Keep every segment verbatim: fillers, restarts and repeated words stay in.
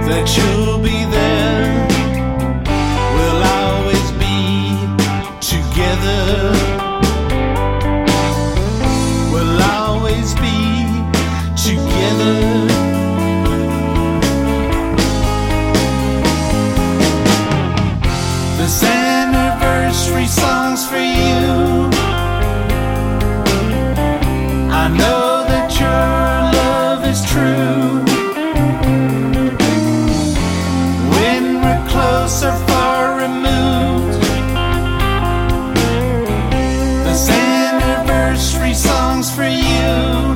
that you'll be there. We'll always be together. We'll always be together. This anniversary song's for you. I know that your love is true. When we're close or far removed, this anniversary song's for you.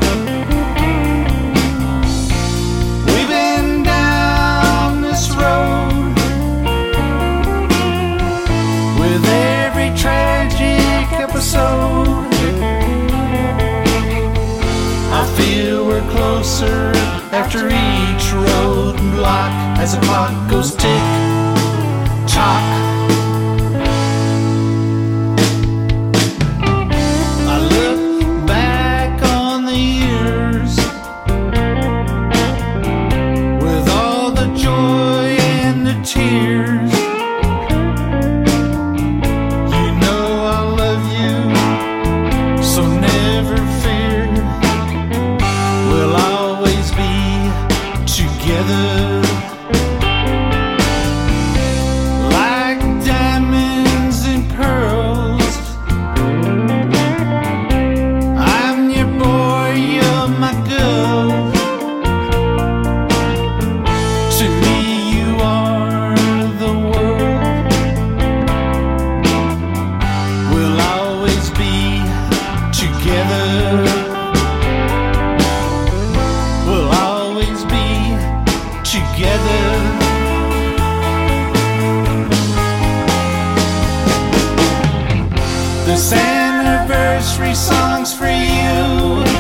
We've been down this road with every tragic episode. I feel we're closer after each roadblock as the clock goes tick tock. I look back on the years with all the joy and the tears. You know I love you, so never fear. We'll always be together. Like diamonds and pearls, I'm your boy, you're my girl. To me you are the world. We'll always be together. We'll always be together. This anniversary song's for you.